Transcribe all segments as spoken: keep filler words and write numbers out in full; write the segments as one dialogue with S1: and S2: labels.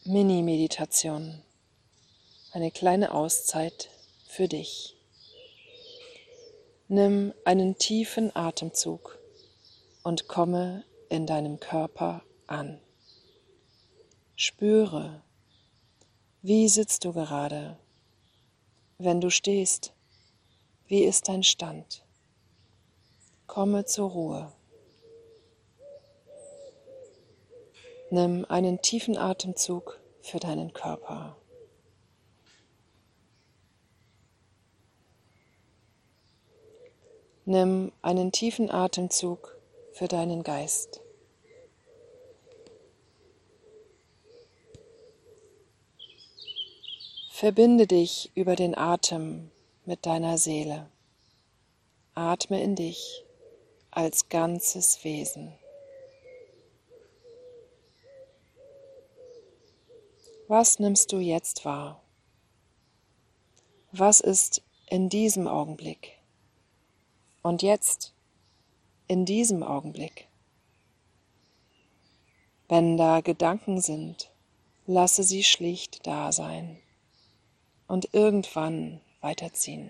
S1: Mini-Meditation, eine kleine Auszeit für dich. Nimm einen tiefen Atemzug und komme in deinem Körper an. Spüre, wie sitzt du gerade? Wenn du stehst, wie ist dein Stand? Komme zur Ruhe. Nimm einen tiefen Atemzug für deinen Körper. Nimm einen tiefen Atemzug für deinen Geist. Verbinde dich über den Atem mit deiner Seele. Atme in dich als ganzes Wesen. Was nimmst du jetzt wahr? Was ist in diesem Augenblick? Und jetzt, in diesem Augenblick? Wenn da Gedanken sind, lasse sie schlicht da sein und irgendwann weiterziehen.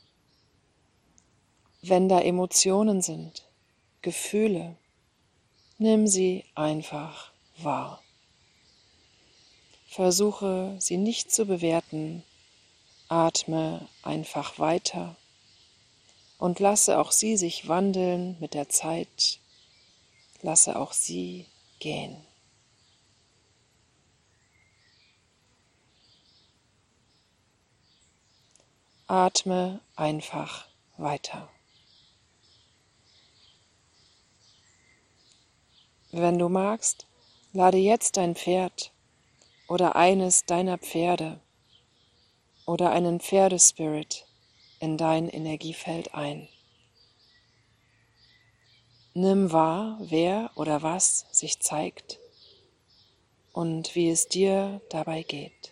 S1: Wenn da Emotionen sind, Gefühle, nimm sie einfach wahr. Versuche sie nicht zu bewerten, atme einfach weiter und lasse auch sie sich wandeln mit der Zeit, lasse auch sie gehen. Atme einfach weiter. Wenn du magst, lade jetzt dein Pferd oder eines deiner Pferde oder einen Pferdespirit in dein Energiefeld ein. Nimm wahr, wer oder was sich zeigt und wie es dir dabei geht.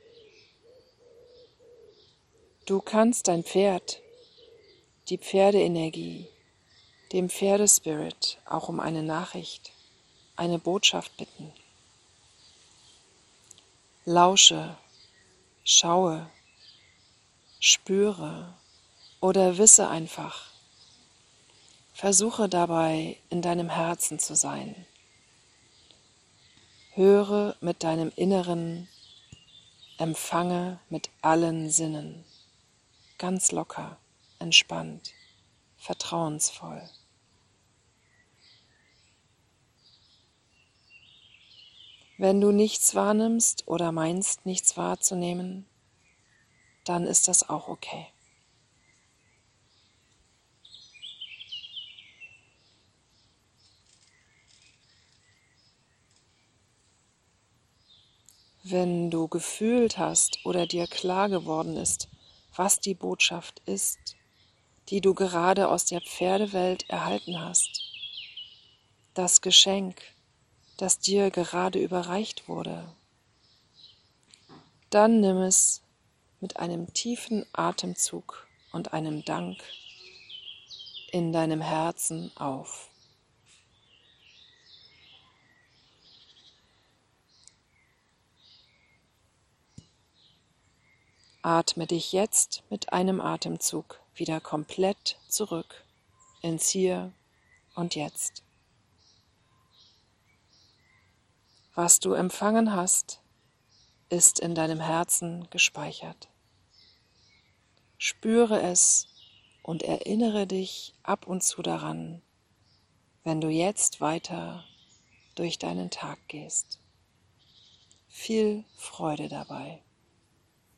S1: Du kannst dein Pferd, die Pferdeenergie, dem Pferdespirit auch um eine Nachricht, eine Botschaft bitten. Lausche, schaue, spüre oder wisse einfach. Versuche dabei, in deinem Herzen zu sein. Höre mit deinem Inneren, empfange mit allen Sinnen. Ganz locker, entspannt, vertrauensvoll. Wenn du nichts wahrnimmst oder meinst, nichts wahrzunehmen, dann ist das auch okay. Wenn du gefühlt hast oder dir klar geworden ist, was die Botschaft ist, die du gerade aus der Pferdewelt erhalten hast, das Geschenk, das dir gerade überreicht wurde, dann nimm es mit einem tiefen Atemzug und einem Dank in deinem Herzen auf. Atme dich jetzt mit einem Atemzug wieder komplett zurück ins Hier und Jetzt. Was du empfangen hast, ist in deinem Herzen gespeichert. Spüre es und erinnere dich ab und zu daran, wenn du jetzt weiter durch deinen Tag gehst. Viel Freude dabei.